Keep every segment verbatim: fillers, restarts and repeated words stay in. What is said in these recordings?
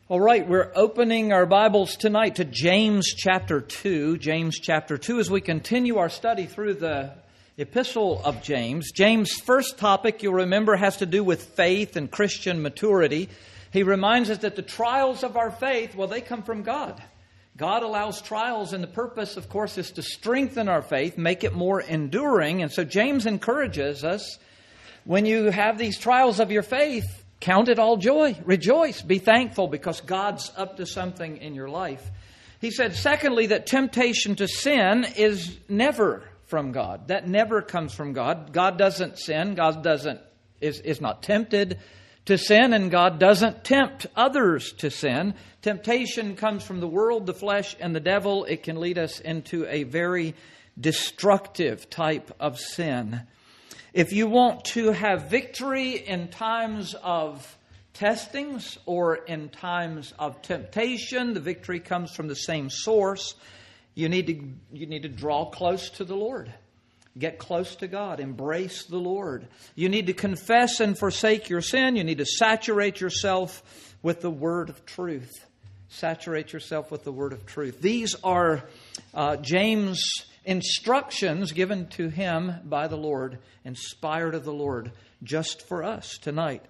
All right, we're opening our Bibles tonight to James chapter two. James chapter two as we continue our study through the epistle of James. James' first topic, you'll remember, has to do with faith and Christian maturity. He reminds us that the trials of our faith, well, they come from God. God allows trials, and the purpose, of course, is to strengthen our faith, make it more enduring. And so James encourages us, when you have these trials of your faith, count it all joy. Rejoice. Be thankful because God's up to something in your life. He said, secondly, that temptation to sin is never from God. That never comes from God. God doesn't sin. God doesn't is, is not tempted to sin, and God doesn't tempt others to sin. Temptation comes from the world, the flesh, and the devil. It can lead us into a very destructive type of sin. If you want to have victory in times of testings or in times of temptation, the victory comes from the same source. You need to, you need to draw close to the Lord. Get close to God. Embrace the Lord. You need to confess and forsake your sin. You need to saturate yourself with the word of truth. Saturate yourself with the word of truth. These are uh, James' instructions given to him by the Lord, inspired of the Lord, just for us tonight.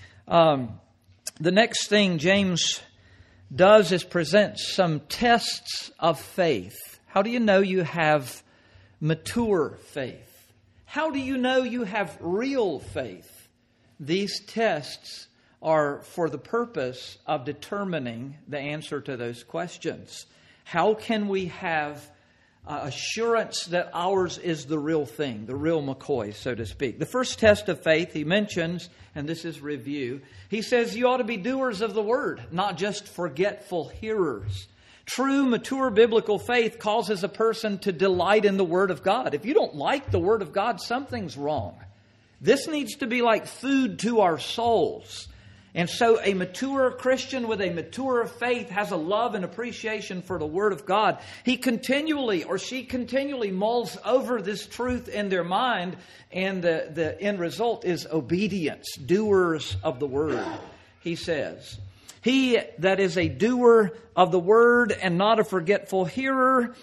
Um, the next thing James does is present some tests of faith. How do you know you have mature faith? How do you know you have real faith? These tests are for the purpose of determining the answer to those questions. How can we have Uh, assurance that ours is the real thing, the real McCoy, so to speak? The first test of faith he mentions, and this is review, he says you ought to be doers of the word, not just forgetful hearers. True, mature biblical faith causes a person to delight in the Word of God. If you don't like the Word of God, something's wrong. This needs to be like food to our souls. And so a mature Christian with a mature faith has a love and appreciation for the Word of God. He continually or she continually mulls over this truth in their mind, and the, the end result is obedience, doers of the Word, he says. He that is a doer of the Word and not a forgetful hearer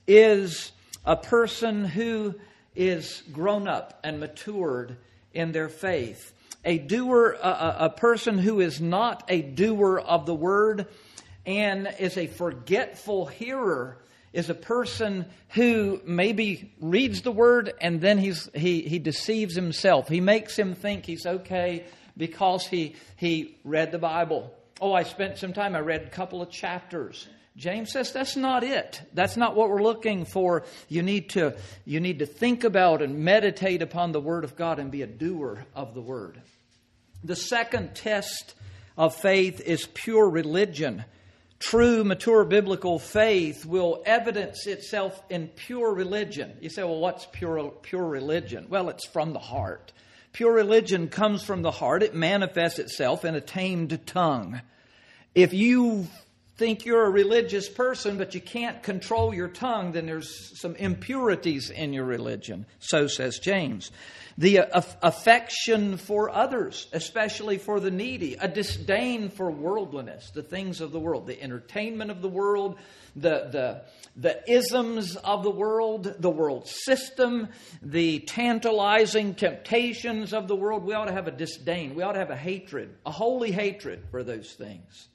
is a person who is grown up and matured in their faith. A doer, a, a person who is not a doer of the word and is a forgetful hearer is a person who maybe reads the word and then he's he he deceives himself. He makes him think he's okay because he he read the Bible. Oh, I spent some time. I read a couple of chapters. James says that's not it. That's not what we're looking for. You need to you need to think about and meditate upon the Word of God and be a doer of the Word. The second test of faith is pure religion. True, mature biblical faith will evidence itself in pure religion. You say, well, what's pure pure religion? Well, it's from the heart. Pure religion comes from the heart. It manifests itself in a tamed tongue. If you think you're a religious person, but you can't control your tongue, then there's some impurities in your religion. So says James. The affection for others, especially for the needy, a disdain for worldliness, the things of the world, the entertainment of the world, the, the, the isms of the world, the world system, the tantalizing temptations of the world. We ought to have a disdain. We ought to have a hatred, a holy hatred for those things.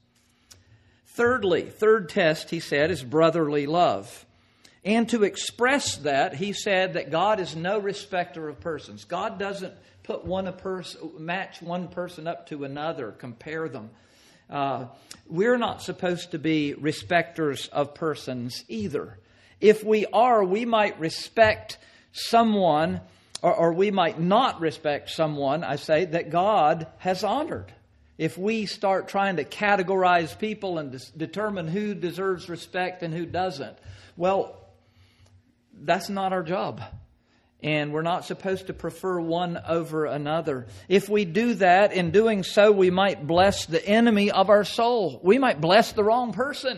Thirdly, third test, he said, is brotherly love. And to express that, he said that God is no respecter of persons. God doesn't put one a person, match one person up to another, compare them. Uh, we're not supposed to be respecters of persons either. If we are, we might respect someone, or, or we might not respect someone, I say, that God has honored. If we start trying to categorize people and dis- determine who deserves respect and who doesn't, well, that's not our job. And we're not supposed to prefer one over another. If we do that, in doing so, we might bless the enemy of our soul. We might bless the wrong person.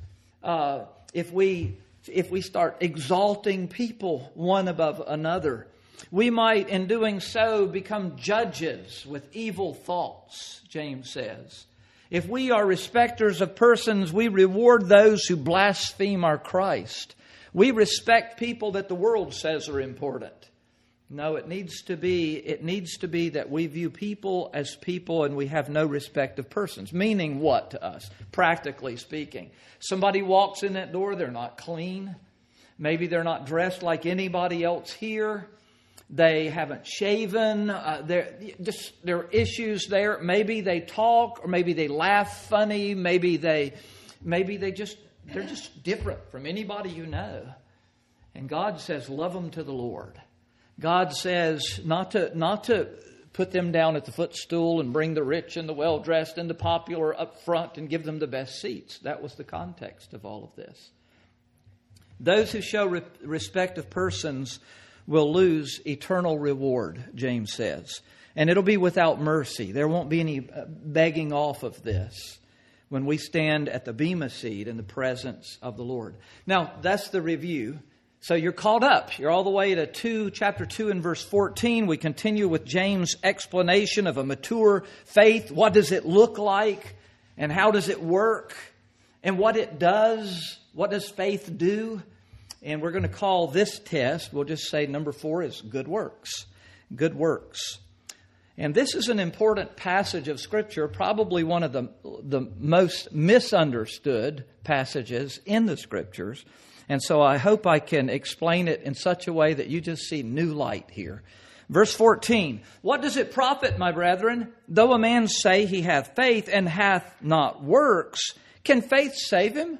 Uh, if we if we start exalting people one above another. We might, in doing so, become judges with evil thoughts, James says. If we are respecters of persons, we reward those who blaspheme our Christ. We respect people that the world says are important. No, it needs to be, it needs to be that we view people as people and we have no respect of persons. Meaning what to us? Practically speaking. Somebody walks in that door, they're not clean. Maybe they're not dressed like anybody else here. They haven't shaven. Uh, there, just there are issues there. Maybe they talk, or maybe they laugh funny. Maybe they, maybe they just they're just different from anybody you know. And God says, love them to the Lord. God says not to not to put them down at the footstool and bring the rich and the well-dressed and the popular up front and give them the best seats. That was the context of all of this. Those who show re- respect of persons will lose eternal reward, James says. And it'll be without mercy. There won't be any begging off of this when we stand at the bema seat in the presence of the Lord. Now, that's the review. So you're caught up. You're all the way to two, chapter two and verse fourteen. We continue with James' explanation of a mature faith. What does it look like? And how does it work? And what it does? What does faith do? And we're going to call this test, we'll just say number four is good works. Good works. And this is an important passage of Scripture, probably one of the, the most misunderstood passages in the Scriptures. And so I hope I can explain it in such a way that you just see new light here. Verse fourteen, what does it profit, my brethren, though a man say he hath faith and hath not works? Can faith save him?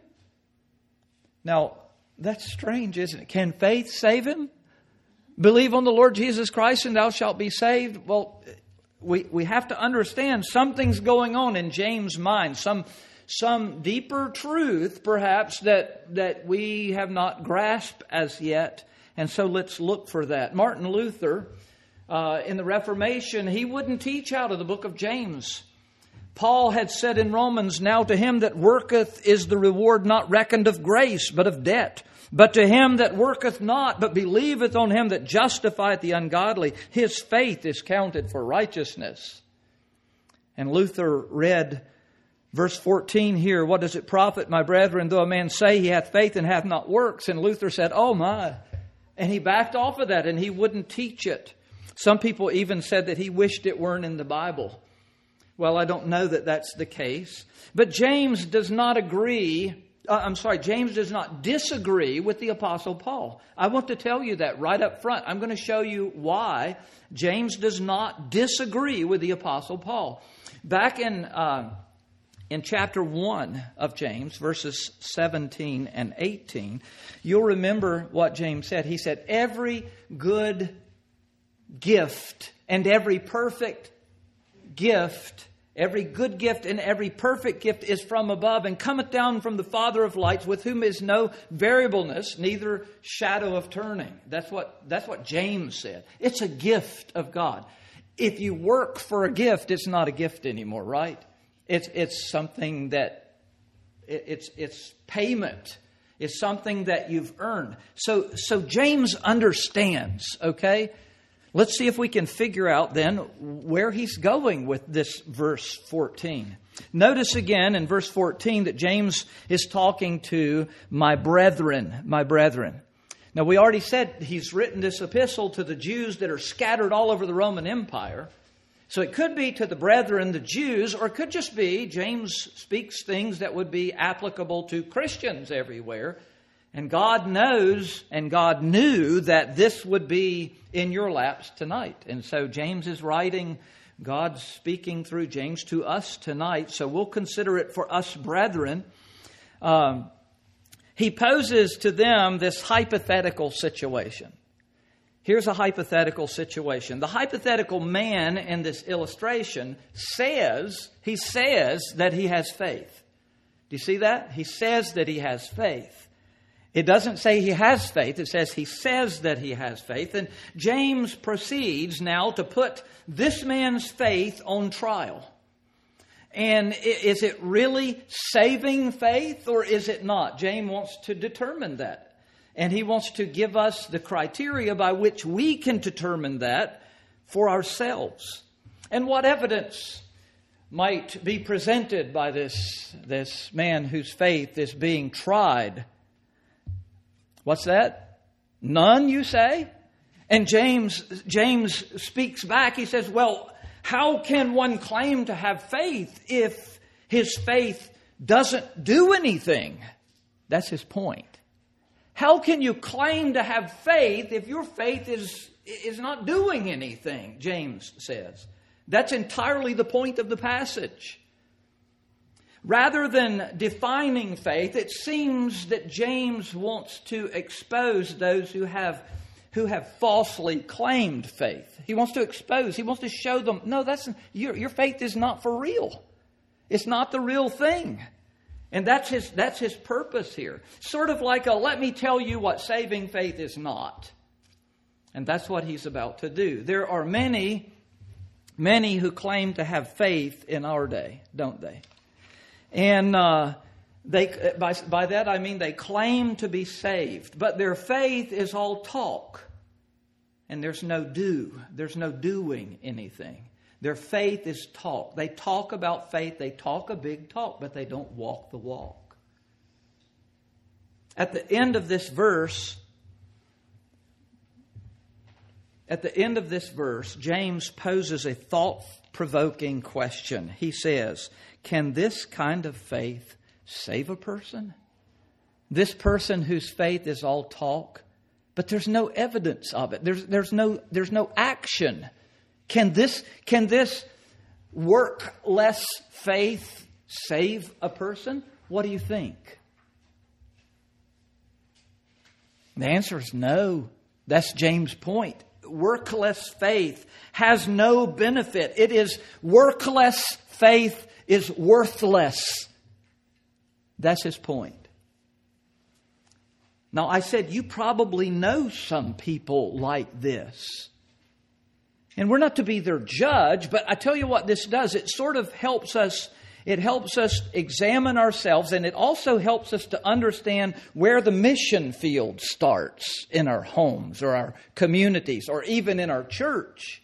Now, that's strange, isn't it? Can faith save him? Believe on the Lord Jesus Christ and thou shalt be saved. Well, we, we have to understand something's going on in James' mind. Some some deeper truth, perhaps, that, that we have not grasped as yet. And so let's look for that. Martin Luther, uh, in the Reformation, he wouldn't teach out of the book of James. Paul had said in Romans, now to him that worketh is the reward not reckoned of grace, but of debt. But to him that worketh not, but believeth on him that justifieth the ungodly, his faith is counted for righteousness. And Luther read verse fourteen here, what does it profit, my brethren, though a man say he hath faith and hath not works? And Luther said, oh my. And he backed off of that and he wouldn't teach it. Some people even said that he wished it weren't in the Bible. Well, I don't know that that's the case. But James does not agree, uh, I'm sorry, James does not disagree with the Apostle Paul. I want to tell you that right up front. I'm going to show you why James does not disagree with the Apostle Paul. Back in, uh, in chapter one of James, verses seventeen and eighteen, you'll remember what James said. He said, every good gift and every perfect gift, every good gift and every perfect gift is from above and cometh down from the Father of lights, with whom is no variableness, neither shadow of turning. That's what, that's what James said. It's a gift of God. If you work for a gift, it's not a gift anymore, right? It's, it's something that, it's, it's payment. It's something that you've earned. So, so James understands, okay? Let's see if we can figure out then where he's going with this verse fourteen. Notice again in verse fourteen that James is talking to my brethren, my brethren. Now we already said he's written this epistle to the Jews that are scattered all over the Roman Empire. So it could be to the brethren, the Jews, or it could just be James speaks things that would be applicable to Christians everywhere. And God knows and God knew that this would be in your laps tonight. And so James is writing, God's speaking through James to us tonight. So we'll consider it for us brethren. Um, he poses to them this hypothetical situation. Here's a hypothetical situation. The hypothetical man in this illustration says, he says that he has faith. Do you see that? He says that he has faith. It doesn't say he has faith. It says he says that he has faith. And James proceeds now to put this man's faith on trial. And is it really saving faith or is it not? James wants to determine that. And he wants to give us the criteria by which we can determine that for ourselves. And what evidence might be presented by this, this man whose faith is being tried. What's that? None, you say? And James, James speaks back. He says, well, how can one claim to have faith if his faith doesn't do anything? That's his point. How can you claim to have faith if your faith is, is not doing anything, James says. That's entirely the point of the passage. Rather than defining faith, it seems that James wants to expose those who have who have falsely claimed faith. He wants to expose, he wants to show them, no, that's your, your faith is not for real. It's not the real thing. And that's his that's his purpose here. Sort of like a let me tell you what saving faith is not. And that's what he's about to do. There are many, many who claim to have faith in our day, don't they? And uh, they by, by that I mean they claim to be saved. But their faith is all talk. And there's no do. There's no doing anything. Their faith is talk. They talk about faith. They talk a big talk, but they don't walk the walk. At the end of this verse, at the end of this verse, James poses a thought-provoking question. He says, can this kind of faith save a person? This person whose faith is all talk, but there's no evidence of it. There's, there's no, there's no action. Can this, can this work-less faith save a person? What do you think? The answer is no. That's James' point. Workless faith has no benefit. It is workless faith is worthless. That's his point. Now, I said you probably know some people like this. And we're not to be their judge, but I tell you what this does. It sort of helps us, it helps us examine ourselves, and it also helps us to understand where the mission field starts in our homes or our communities or even in our church.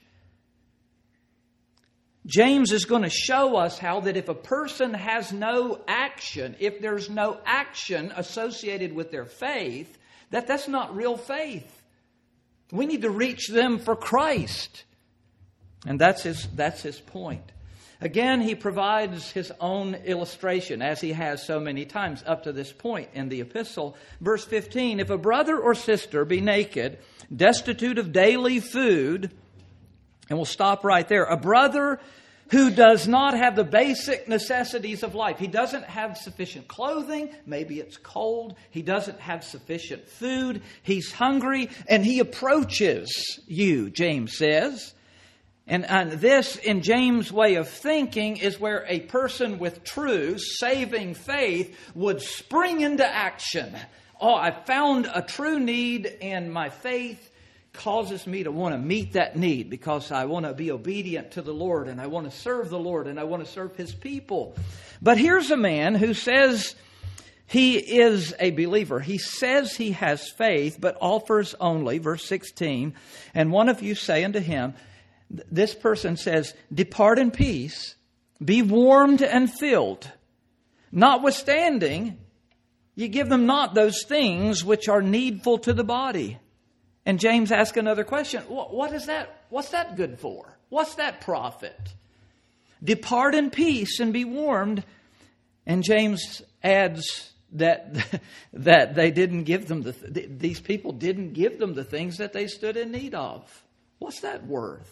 James is going to show us how that if a person has no action, if there's no action associated with their faith, that that's not real faith. We need to reach them for Christ. And that's his, that's his point. Again, he provides his own illustration, as he has so many times up to this point in the epistle. Verse fifteen, if a brother or sister be naked, destitute of daily food, and we'll stop right there. A brother who does not have the basic necessities of life. He doesn't have sufficient clothing. Maybe it's cold. He doesn't have sufficient food. He's hungry, and he approaches you, James says. And, and this, in James' way of thinking, is where a person with true saving faith would spring into action. Oh, I found a true need, and my faith causes me to want to meet that need because I want to be obedient to the Lord, and I want to serve the Lord, and I want to serve His people. But here's a man who says he is a believer. He says he has faith, but offers only, verse sixteen, and one of you say unto him, this person says, depart in peace, be warmed and filled. Notwithstanding, you give them not those things which are needful to the body. And James asks another question. What is that? What's that good for? What's that profit? Depart in peace and be warmed. And James adds that that they didn't give them the these people didn't give them the things that they stood in need of. What's that worth?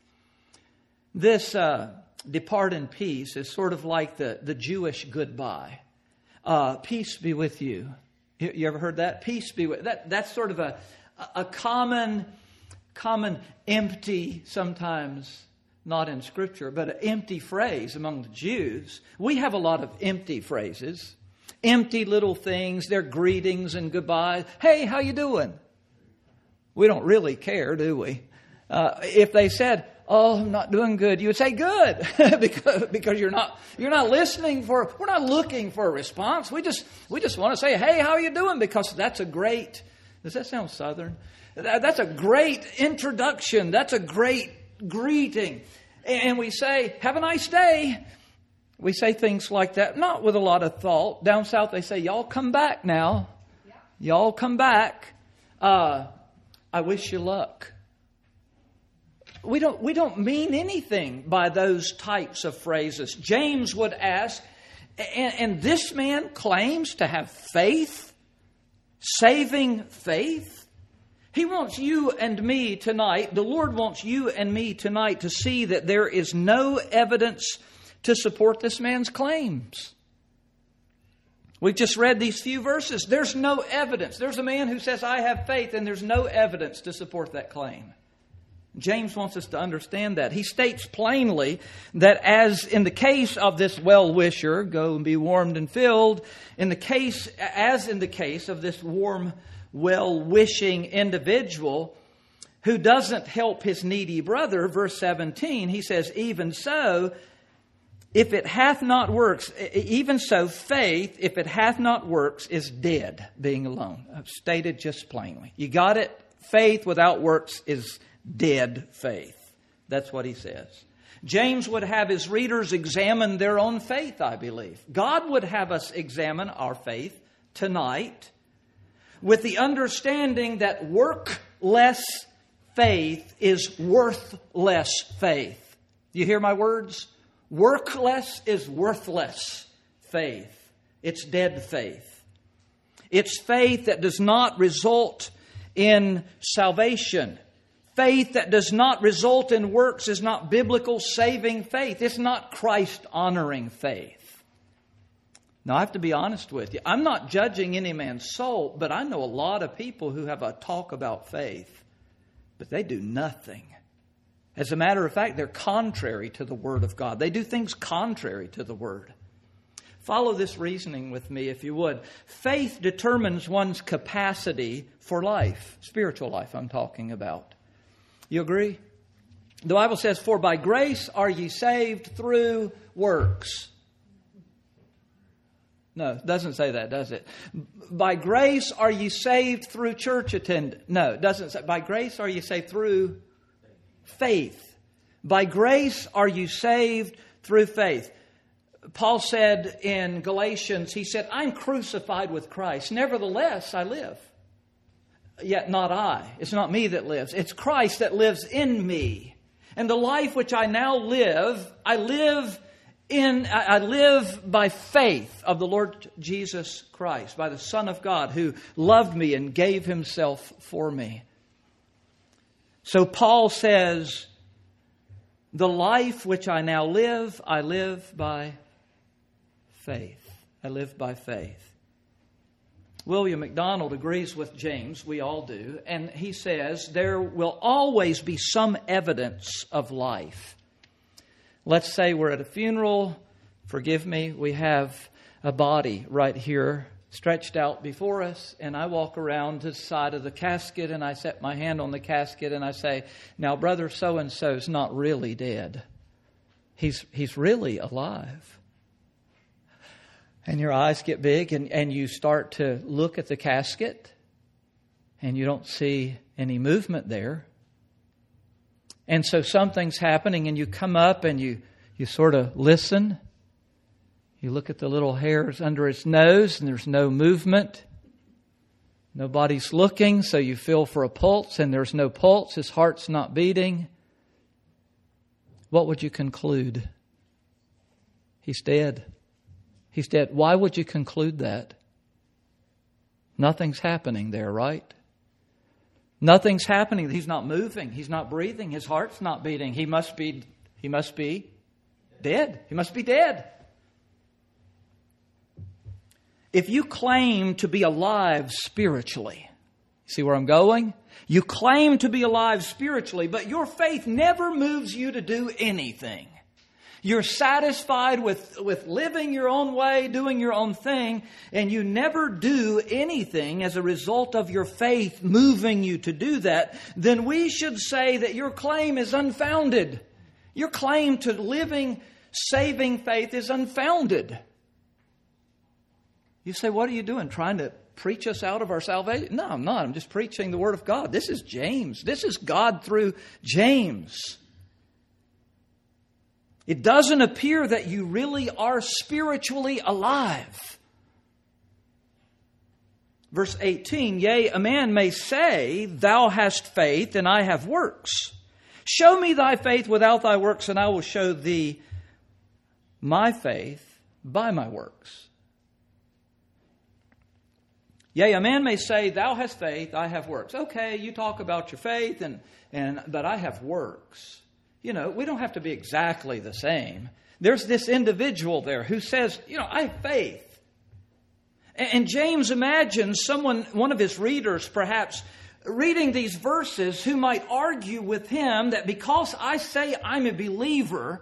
This uh, depart in peace is sort of like the, the Jewish goodbye. Uh, peace be with you. you. You ever heard that? Peace be with that. That's sort of a a common, common empty, sometimes not in Scripture, but an empty phrase among the Jews. We have a lot of empty phrases, empty little things. They're greetings and goodbyes. Hey, how you doing? We don't really care, do we? Uh, if they said, oh, I'm not doing good, you would say good because, because you're not you're not listening for, we're not looking for a response. We just we just want to say, hey, how are you doing? Because that's a great, does that sound Southern? That's a great introduction. That's a great greeting. And we say, have a nice day. We say things like that, not with a lot of thought. Down south they say, y'all come back now. Y'all come back. Uh, I wish you luck. We don't, we don't mean anything by those types of phrases. James would ask, and, and this man claims to have faith, saving faith. He wants you and me tonight, the Lord wants you and me tonight to see that there is no evidence to support this man's claims. We've just read these few verses. There's no evidence. There's a man who says, I have faith, and there's no evidence to support that claim. James wants us to understand that. He states plainly that as in the case of this well-wisher, go and be warmed and filled, in the case, as in the case of this warm, well-wishing individual who doesn't help his needy brother, verse seventeen, he says, even so, if it hath not works, even so, faith, if it hath not works, is dead, being alone. I've stated just plainly. You got it? Faith without works is dead faith. That's what he says. James would have his readers examine their own faith, I believe. God would have us examine our faith tonight with the understanding that workless faith is worthless faith. You hear my words? Workless is worthless faith. It's dead faith. It's faith that does not result in salvation. Faith that does not result in works is not biblical saving faith. It's not Christ-honoring faith. Now, I have to be honest with you. I'm not judging any man's soul, but I know a lot of people who have a talk about faith, but they do nothing. As a matter of fact, they're contrary to the Word of God. They do things contrary to the Word. Follow this reasoning with me, if you would. Faith determines one's capacity for life. Spiritual life, I'm talking about. You agree? The Bible says, for by grace are ye saved through works. No, it doesn't say that, does it? By grace are ye saved through church attendance. No, it doesn't say. By grace are ye saved through faith. By grace are you saved through faith. Paul said in Galatians, he said, I'm crucified with Christ. Nevertheless, I live. Yet not I. It's not me that lives. It's Christ that lives in me. And the life which I now live, I live in, I live by faith of the Lord Jesus Christ, by the Son of God who loved me and gave himself for me. So Paul says, the life which I now live, I live by faith. I live by faith. William MacDonald agrees with James, we all do, and he says there will always be some evidence of life. Let's say we're at a funeral, forgive me, we have a body right here stretched out before us, and I walk around to the side of the casket and I set my hand on the casket and I say, now brother so-and-so's not really dead. He's, he's really alive. And your eyes get big and, and you start to look at the casket and you don't see any movement there. And so something's happening and you come up and you, you sort of listen. You look at the little hairs under his nose and there's no movement. Nobody's looking, so you feel for a pulse and there's no pulse. His heart's not beating. What would you conclude? He's dead. He's dead. Why would you conclude that? Nothing's happening there, right? Nothing's happening. He's not moving. He's not breathing. His heart's not beating. He must be, he must be dead. He must be dead. If you claim to be alive spiritually, see where I'm going? You claim to be alive spiritually, but your faith never moves you to do anything. You're satisfied with, with living your own way, doing your own thing, and you never do anything as a result of your faith moving you to do that, then we should say that your claim is unfounded. Your claim to living, saving faith is unfounded. You say, what are you doing? Trying to preach us out of our salvation? No, I'm not. I'm just preaching the Word of God. This is James. This is God through James. It doesn't appear that you really are spiritually alive. Verse eighteen, yea, a man may say, thou hast faith, and I have works. Show me thy faith without thy works, and I will show thee my faith by my works. Yea, a man may say, thou hast faith, I have works. Okay, you talk about your faith, and, and but I have works. You know, we don't have to be exactly the same. There's this individual there who says, you know, I have faith. And James imagines someone, one of his readers perhaps, reading these verses who might argue with him that because I say I'm a believer,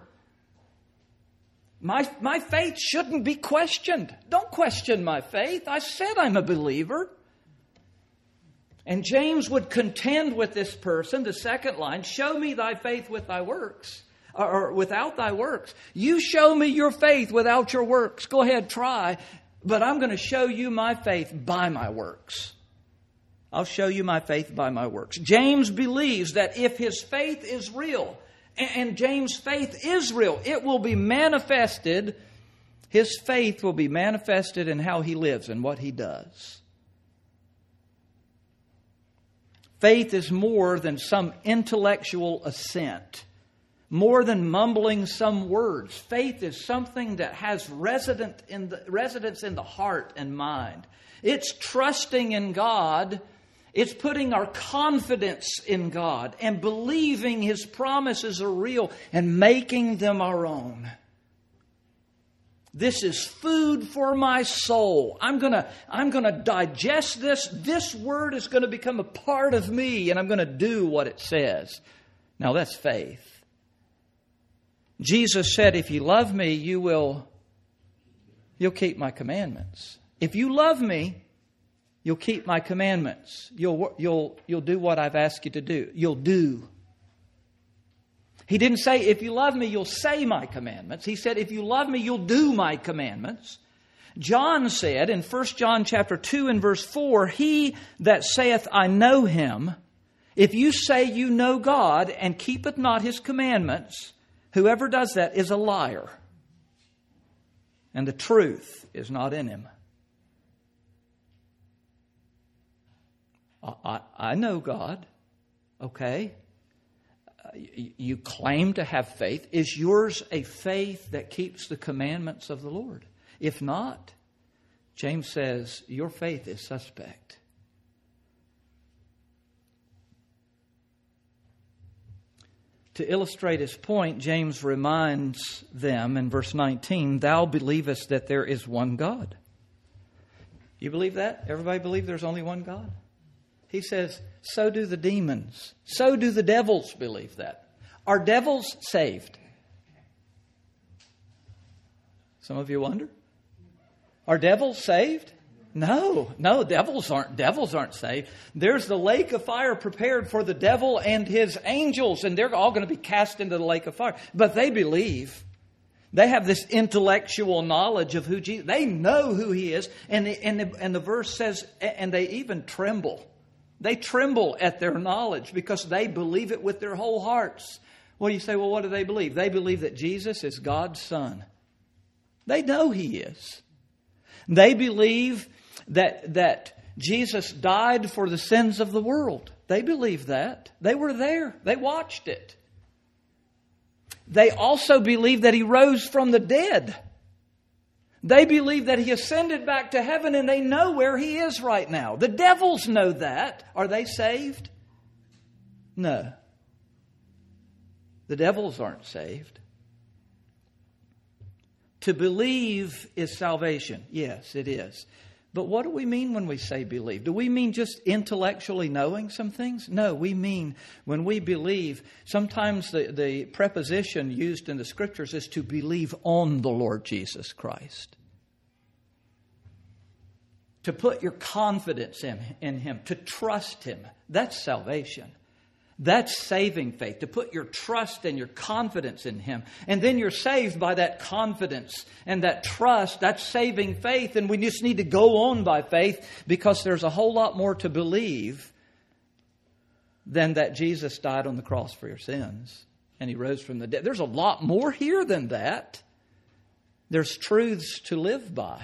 my, my faith shouldn't be questioned. Don't question my faith. I said I'm a believer. And James would contend with this person, the second line, show me thy faith with thy works, or without thy works. You show me your faith without your works. Go ahead, try. But I'm going to show you my faith by my works. I'll show you my faith by my works. James believes that if his faith is real, and James' faith is real, it will be manifested. His faith will be manifested in how he lives and what he does. Faith is more than some intellectual assent, more than mumbling some words. Faith is something that has resident in the, residence in the heart and mind. It's trusting in God. It's putting our confidence in God and believing His promises are real and making them our own. This is food for my soul. I'm going to I'm going to digest this. This word is going to become a part of me, and I'm going to do what it says. Now that's faith. Jesus said, if you love me, you will you'll keep my commandments. If you love me, you'll keep my commandments. You'll you'll you'll do what I've asked you to do. You'll do. He didn't say, if you love me, you'll say my commandments. He said, if you love me, you'll do my commandments. John said in First John chapter two and verse four, he that saith, I know him, if you say you know God and keepeth not his commandments, whoever does that is a liar, and the truth is not in him. I, I, I know God, okay? You claim to have faith. Is yours a faith that keeps the commandments of the Lord? If not, James says your faith is suspect. To illustrate his point, James reminds them in verse nineteen, thou believest that there is one God. You believe that? Everybody believe there's only one God? He says, so do the demons. So do the devils believe that. Are devils saved? Some of you wonder. Are devils saved? No, no, devils aren't devils aren't saved. There's the lake of fire prepared for the devil and his angels, and they're all going to be cast into the lake of fire. But they believe. They have this intellectual knowledge of who Jesus. They know who He is, and the, and the, and the verse says, and they even tremble. They tremble at their knowledge because they believe it with their whole hearts. Well, you say, well, what do they believe? They believe that Jesus is God's Son. They know He is. They believe that, that Jesus died for the sins of the world. They believe that. They were there. They watched it. They also believe that He rose from the dead. They believe that He ascended back to heaven, and they know where He is right now. The devils know that. Are they saved? No. The devils aren't saved. To believe is salvation. Yes, it is. But what do we mean when we say believe? Do we mean just intellectually knowing some things? No, we mean when we believe, sometimes the, the preposition used in the Scriptures is to believe on the Lord Jesus Christ. To put your confidence in, in Him, to trust Him. That's salvation. That's saving faith, to put your trust and your confidence in Him. And then you're saved by that confidence and that trust. That's saving faith. And we just need to go on by faith because there's a whole lot more to believe than that Jesus died on the cross for your sins and He rose from the dead. There's a lot more here than that. There's truths to live by.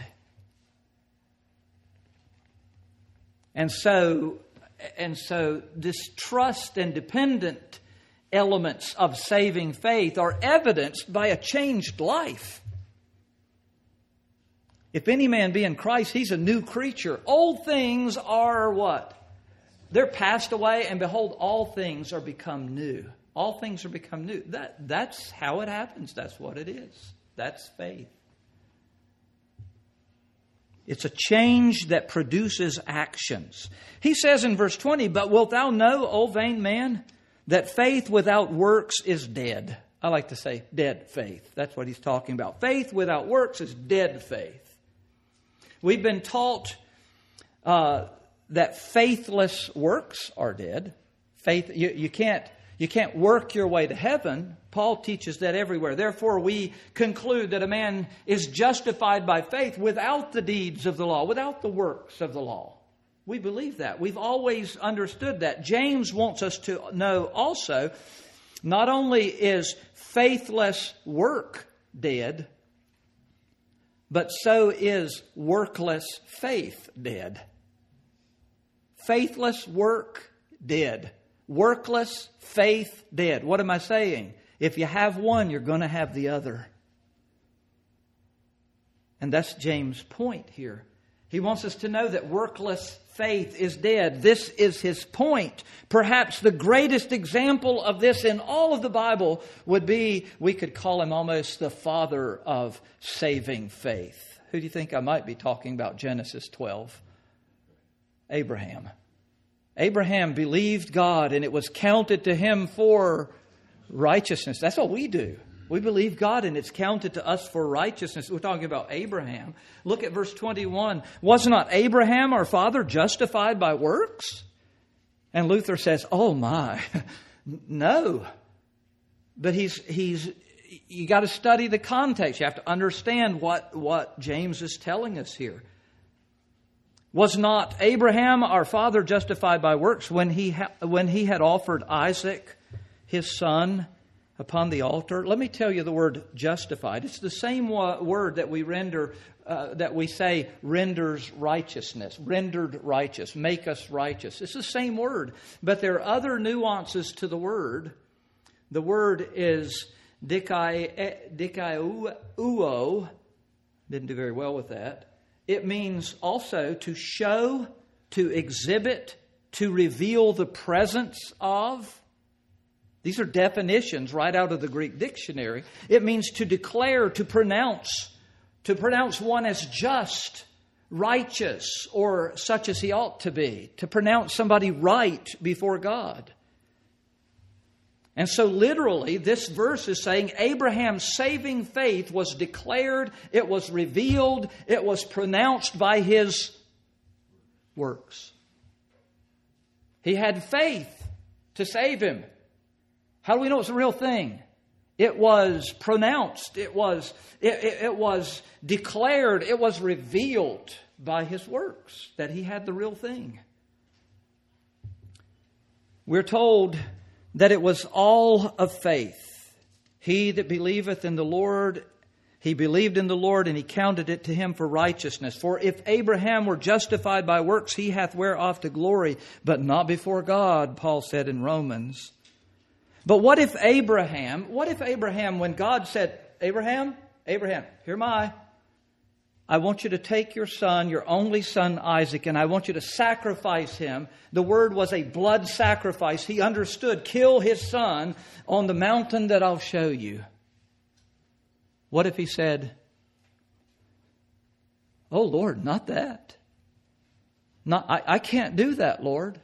And so, and so this trust and dependent elements of saving faith are evidenced by a changed life. If any man be in Christ, he's a new creature. Old things are what? They're passed away, and behold, all things are become new. All things are become new. That, that's how it happens. That's what it is. That's faith. It's a change that produces actions. He says in verse twenty, "But wilt thou know, O vain man, that faith without works is dead." I like to say dead faith. That's what he's talking about. Faith without works is dead faith. We've been taught uh, that faithless works are dead. Faith, you, you can't you can't work your way to heaven. Paul teaches that everywhere. Therefore, we conclude that a man is justified by faith without the deeds of the law, without the works of the law. We believe that. We've always understood that. James wants us to know also, not only is faithless work dead, but so is workless faith dead. Faithless work dead. Workless faith dead. What am I saying? If you have one, you're going to have the other. And that's James' point here. He wants us to know that workless faith is dead. This is his point. Perhaps the greatest example of this in all of the Bible would be, we could call him almost the father of saving faith. Who do you think I might be talking about? Genesis twelve. Abraham. Abraham believed God, and it was counted to him for righteousness. That's what we do. We believe God, and it's counted to us for righteousness. We're talking about Abraham. Look at verse twenty-one. "Was not Abraham our father justified by works?" And Luther says, oh my, no. But he's he's you got to study the context. You have to understand what, what James is telling us here. "Was not Abraham our father justified by works when he ha- when he had offered Isaac, his son, upon the altar?" Let me tell you the word justified. It's the same wa- word that we render, uh, that we say renders righteousness, rendered righteous, make us righteous. It's the same word, but there are other nuances to the word. The word is dikai, dikaiuo. Didn't do very well with that. It means also to show, to exhibit, to reveal the presence of. These are definitions right out of the Greek dictionary. It means to declare, to pronounce, to pronounce one as just, righteous, or such as he ought to be. To pronounce somebody right before God. And so literally, this verse is saying Abraham's saving faith was declared, it was revealed, it was pronounced by his works. He had faith to save him. How do we know it's a real thing? It was pronounced, it was, it, it, it was declared, it was revealed by his works that he had the real thing. We're told that it was all of faith. He that believeth in the Lord, he believed in the Lord, and he counted it to him for righteousness. For if Abraham were justified by works, he hath whereof to glory, but not before God, Paul said in Romans. But what if Abraham, what if Abraham, when God said, Abraham, Abraham, here am I. I want you to take your son, your only son Isaac, and I want you to sacrifice him. The word was a blood sacrifice. He understood, kill his son on the mountain that I'll show you. What if he said, oh Lord, not that. Not, I, I can't do that, Lord.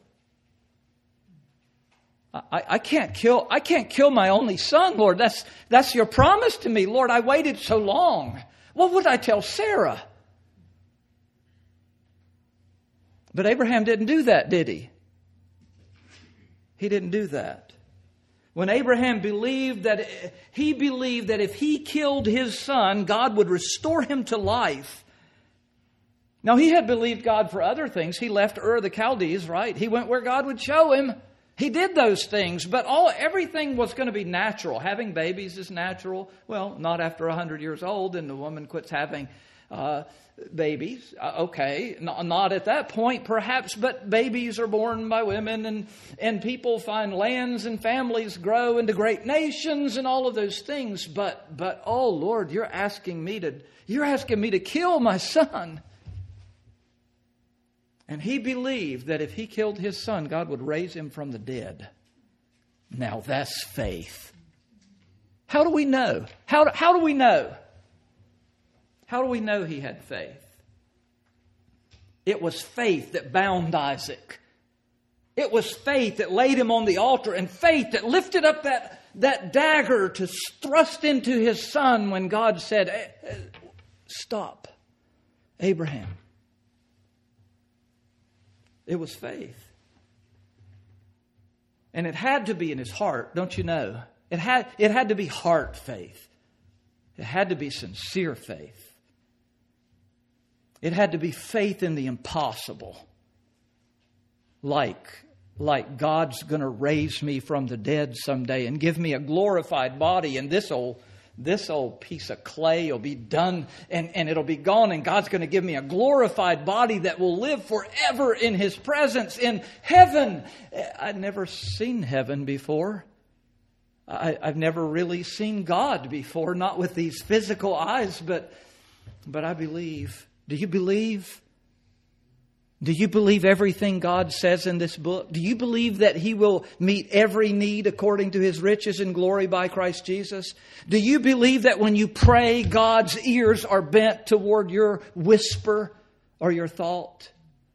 I, I can't kill, I can't kill my only son, Lord. That's, that's your promise to me. Lord, I waited so long. What would I tell Sarah? But Abraham didn't do that, did he? He didn't do that. When Abraham believed that, he believed that if he killed his son, God would restore him to life. Now, he had believed God for other things. He left Ur of the Chaldees, right? He went where God would show him. He did those things, but all everything was going to be natural. Having babies is natural. Well, not after one hundred years old and the woman quits having uh, babies. Uh, okay, not, not at that point perhaps, but babies are born by women, and, and people find lands and families grow into great nations and all of those things. But, but oh Lord, you're asking me to, you're asking me to kill my son. And he believed that if he killed his son, God would raise him from the dead. Now that's faith. How do we know? How do, how do we know? How do we know he had faith? It was faith that bound Isaac. It was faith that laid him on the altar, and faith that lifted up that, that dagger to thrust into his son when God said, "Stop, Abraham." It was faith. And it had to be in his heart, don't you know? It had, it had to be heart faith. It had to be sincere faith. It had to be faith in the impossible. Like, like God's going to raise me from the dead someday and give me a glorified body, and this old This old piece of clay will be done and, and it'll be gone, and God's going to give me a glorified body that will live forever in His presence in heaven. I'd never seen heaven before. I, I've never really seen God before, not with these physical eyes, but, but I believe. Do you believe? Do you believe everything God says in this book? Do you believe that He will meet every need according to His riches and glory by Christ Jesus? Do you believe that when you pray, God's ears are bent toward your whisper or your thought?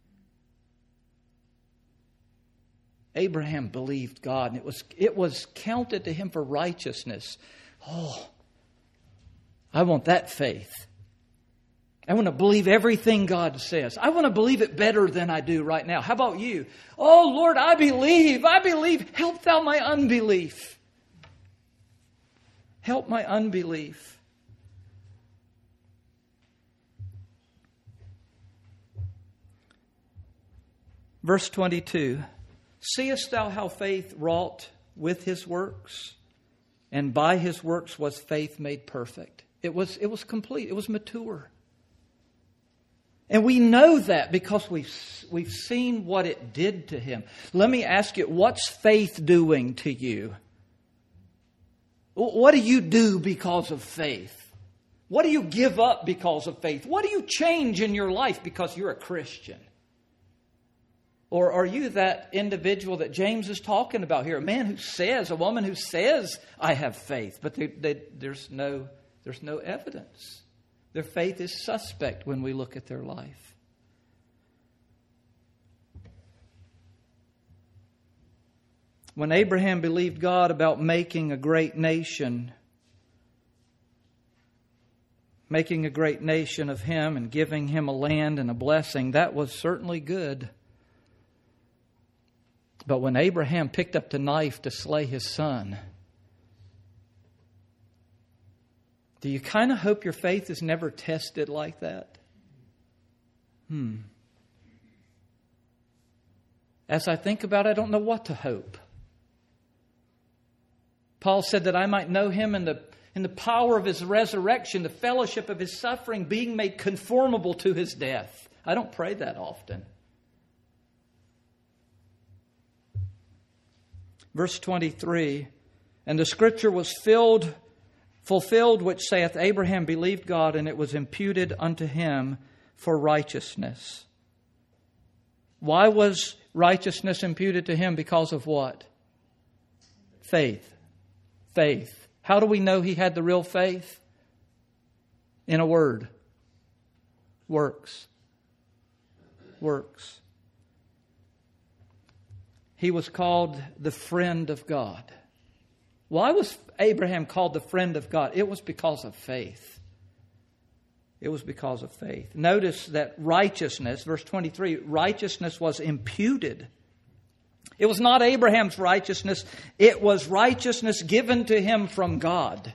Abraham believed God, and it was, it was counted to him for righteousness. Oh, I want that faith. I want to believe everything God says. I want to believe it better than I do right now. How about you? Oh, Lord, I believe. I believe. Help thou my unbelief. Help my unbelief. Verse twenty-two. Seest thou how faith wrought with his works? And by his works was faith made perfect. It was, it was complete. It was mature. And we know that because we've, we've seen what it did to him. Let me ask you, what's faith doing to you? What do you do because of faith? What do you give up because of faith? What do you change in your life because you're a Christian? Or are you that individual that James is talking about here? A man who says, a woman who says, I have faith, but they, they, there's no, there's no evidence. Their faith is suspect when we look at their life. When Abraham believed God about making a great nation, making a great nation of him and giving him a land and a blessing, that was certainly good. But when Abraham picked up the knife to slay his son, do you kind of hope your faith is never tested like that? Hmm. As I think about it, I don't know what to hope. Paul said that I might know him in the, in the power of his resurrection, the fellowship of his suffering, being made conformable to his death. I don't pray that often. Verse twenty-three, and the scripture was filled Fulfilled, which saith, Abraham believed God, and it was imputed unto him for righteousness. Why was righteousness imputed to him? Because of what? Faith. Faith. How do we know he had the real faith? In a word. Works. Works. He was called the friend of God. Why was Abraham called the friend of God? It was because of faith. It was because of faith. Notice that righteousness, verse twenty-three, righteousness was imputed. It was not Abraham's righteousness. It was righteousness given to him from God.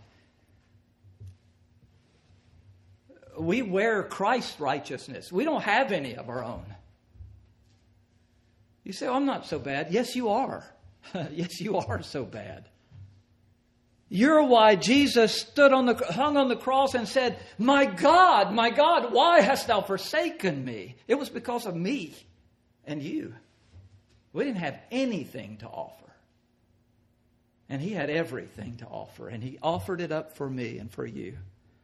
We wear Christ's righteousness. We don't have any of our own. You say, oh, I'm not so bad. Yes, you are. Yes, you are so bad. You're why Jesus stood on the, hung on the cross and said, "My God, my God, why hast thou forsaken me?" It was because of me and you. We didn't have anything to offer. And He had everything to offer. And He offered it up for me and for you.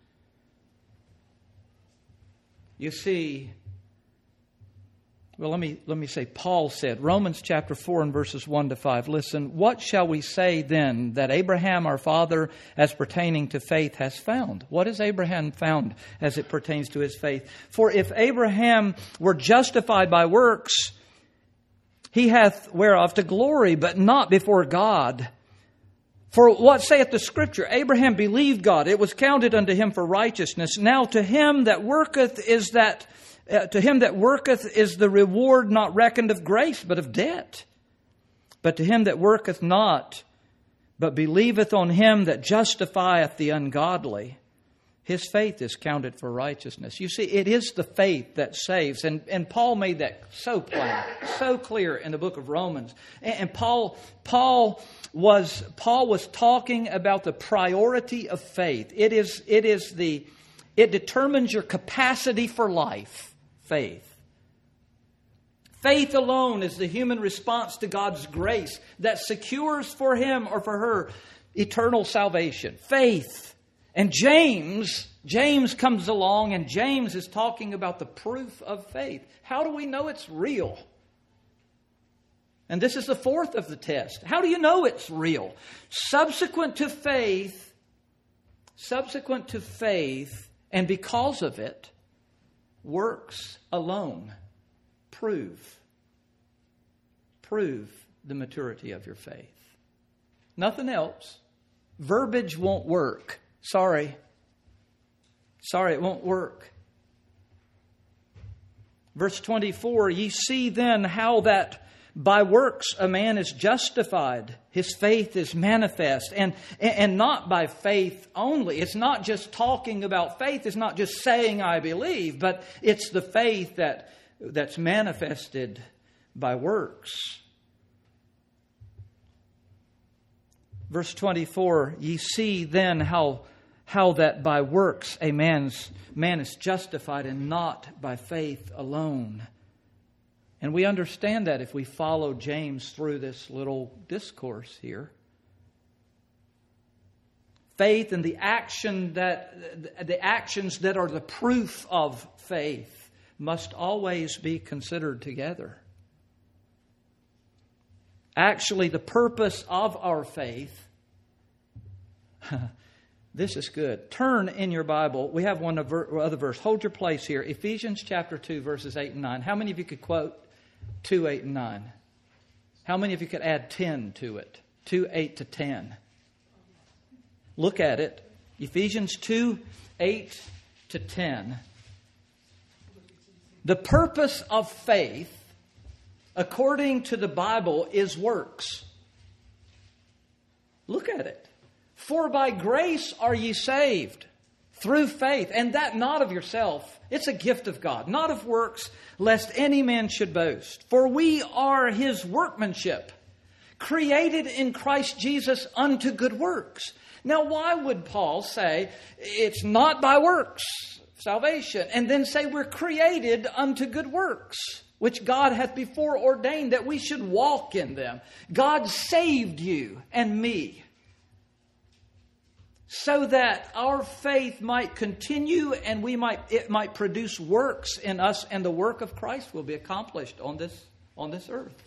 You see, well, let me let me say, Paul said, Romans chapter four and verses one to five, "Listen, what shall we say then that Abraham our father as pertaining to faith has found?" What has Abraham found as it pertains to his faith? "For if Abraham were justified by works, he hath whereof to glory, but not before God. For what saith the Scripture? Abraham believed God. It was counted unto him for righteousness. Now to him that worketh is that uh, to him that worketh is the reward not reckoned of grace, but of debt. But to him that worketh not, but believeth on him that justifieth the ungodly, his faith is counted for righteousness." You see, it is the faith that saves. And, and Paul made that so plain, so clear in the book of Romans. And, and Paul, Paul was Paul was talking about the priority of faith. It is, it is the it determines your capacity for life. Faith. Faith alone is the human response to God's grace that secures for him or for her eternal salvation. Faith. And James, James comes along and James is talking about the proof of faith. How do we know it's real? And this is the fourth of the test. How do you know it's real? Subsequent to faith, subsequent to faith, and because of it, works alone prove, prove the maturity of your faith. Nothing else. Verbiage won't work. Sorry. Sorry, it won't work. Verse twenty-four, "Ye see then how that by works a man is justified. His faith is manifest." And, and not by faith only. It's not just talking about faith. It's not just saying I believe. But it's the faith that, that's manifested by works. Verse twenty-four, "Ye see then how, how that by works a man's, man is justified, and not by faith alone." And we understand that if we follow James through this little discourse here. Faith and the action that the actions that are the proof of faith must always be considered together. Actually, the purpose of our faith, this is good. Turn in your Bible. We have one other verse. Hold your place here. Ephesians chapter two, verses eight and nine. How many of you could quote two, eight, and nine? How many of you could add ten to it? two, eight to ten. Look at it. Ephesians two, eight to ten. The purpose of faith, according to the Bible, is works. Look at it. "For by grace are ye saved, through faith, and that not of yourself. It's a gift of God, not of works, lest any man should boast. For we are His workmanship, created in Christ Jesus unto good works." Now, why would Paul say it's not by works, salvation, and then say we're created unto good works, which God hath before ordained that we should walk in them? God saved you and me, so that our faith might continue and we might it might produce works in us, and the work of Christ will be accomplished on this on this earth.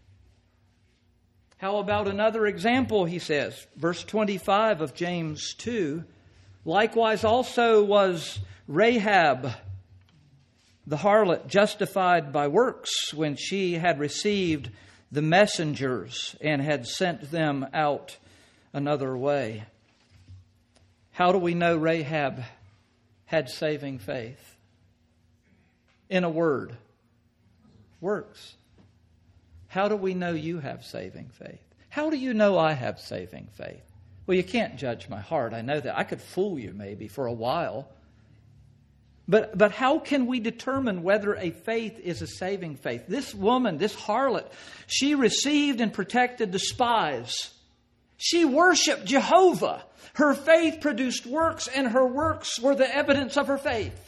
How about another example, he says, verse twenty-five of James two. "Likewise also was Rahab the harlot justified by works, when she had received the messengers and had sent them out another way." How do we know Rahab had saving faith? In a word, works. How do we know you have saving faith? How do you know I have saving faith? Well, you can't judge my heart. I know that. I could fool you maybe for a while. But, but how can we determine whether a faith is a saving faith? This woman, this harlot, she received and protected the spies. She worshiped Jehovah. Her faith produced works, and her works were the evidence of her faith.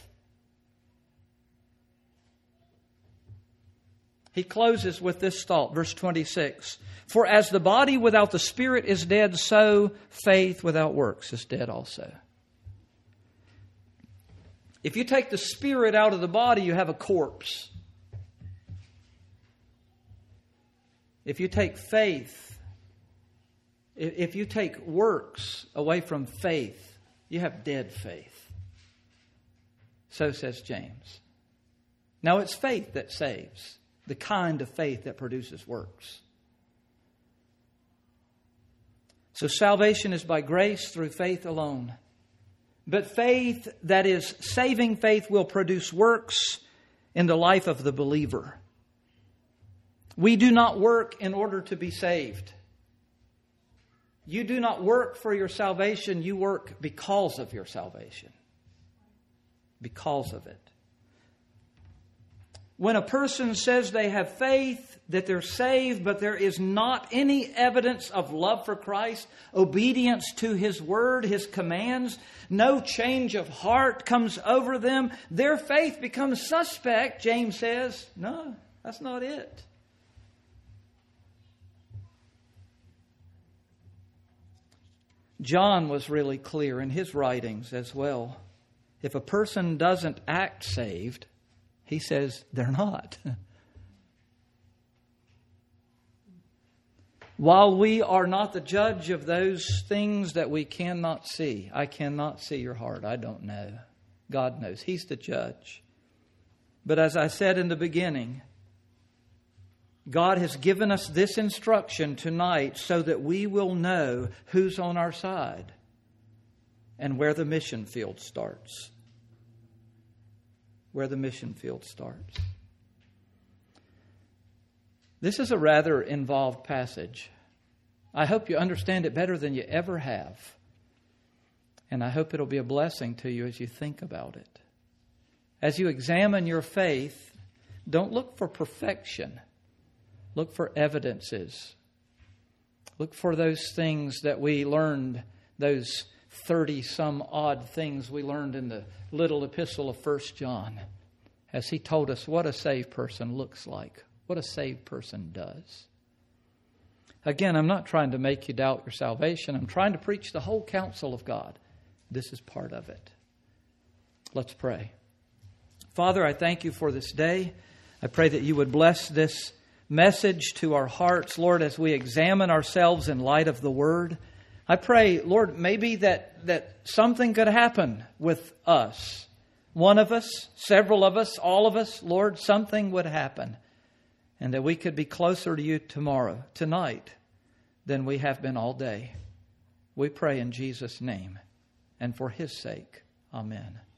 He closes with this thought, verse twenty-six. For as the body without the spirit is dead, so faith without works is dead also. If you take the spirit out of the body, you have a corpse. If you take faith, if you take works away from faith, you have dead faith. So says James. Now it's faith that saves, the kind of faith that produces works. So salvation is by grace through faith alone. But faith that is saving faith will produce works in the life of the believer. We do not work in order to be saved. You do not work for your salvation. You work because of your salvation. Because of it. When a person says they have faith, that they're saved, but there is not any evidence of love for Christ, obedience to His word, His commands, no change of heart comes over them, their faith becomes suspect, James says. No, that's not it. John was really clear in his writings as well. If a person doesn't act saved, he says they're not. While we are not the judge of those things that we cannot see, I cannot see your heart. I don't know. God knows. He's the judge. But as I said in the beginning, God has given us this instruction tonight so that we will know who's on our side and where the mission field starts. Where the mission field starts. This is a rather involved passage. I hope you understand it better than you ever have. And I hope it'll be a blessing to you as you think about it. As you examine your faith, don't look for perfection. Look for evidences. Look for those things that we learned, those thirty-some odd things we learned in the little epistle of First John, as he told us what a saved person looks like, what a saved person does. Again, I'm not trying to make you doubt your salvation. I'm trying to preach the whole counsel of God. This is part of it. Let's pray. Father, I thank you for this day. I pray that you would bless this message to our hearts, Lord, as we examine ourselves in light of the Word. I pray, Lord, maybe that, that something could happen with us. One of us, several of us, all of us, Lord, something would happen. And that we could be closer to you tomorrow, tonight, than we have been all day. We pray in Jesus' name and for His sake. Amen.